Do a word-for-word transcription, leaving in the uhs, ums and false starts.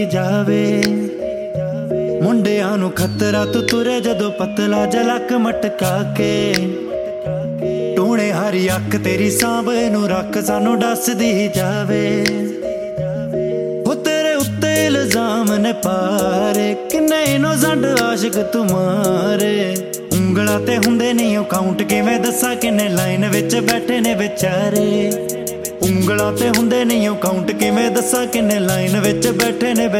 ਜਾਵੇ ਮੁੰਡਿਆਂ ਨੂੰ ਖਤਰਾ ਤੂੰ ਤੁਰੇ ਜਦੋਂ ਪਤਲਾ ਜਲਕ ਮਟਕਾ ਕੇ ਟੂਣੇ ਹਰੀ ਅੱਖ ਤੇਰੀ ਸਾਂਭੇ ਨੂੰ ਰੱਖ ਸਾਨੂੰ ਦੱਸਦੀ ਜਾਵੇ ਉਹ ਤੇਰੇ ਉੱਤੇ ਇਲਜ਼ਾਮ ਨੇ ਪਾਰੇ ਕਿੰਨੇ ਇਨੋਸੈਂਟ ਆਸ਼ਿਕ ਤੁਮਾਰੇ ਉਂਗਲਾਂ ਤੇ ਹੁੰਦੇ ਨਹੀਂ ਉਹ ਕਾਊਂਟ ਕਿਵੇਂ ਦੱਸਾਂ ਕਿੰਨੇ ਲਾਈਨ ਵਿੱਚ ਬੈਠੇ ਨੇ ਵਿਚਾਰੇ ਉਂਗਲਾਂ ਤੇ ਹੁੰਦੇ ਨਹੀਂ ਉਹ ਕਾਊਂਟ ਕਿਵੇਂ ਦੱਸਾਂ ਕਿੰਨੇ ਲਾਈਨ ਵਿੱਚ ਬੈਠੇ ਨੇ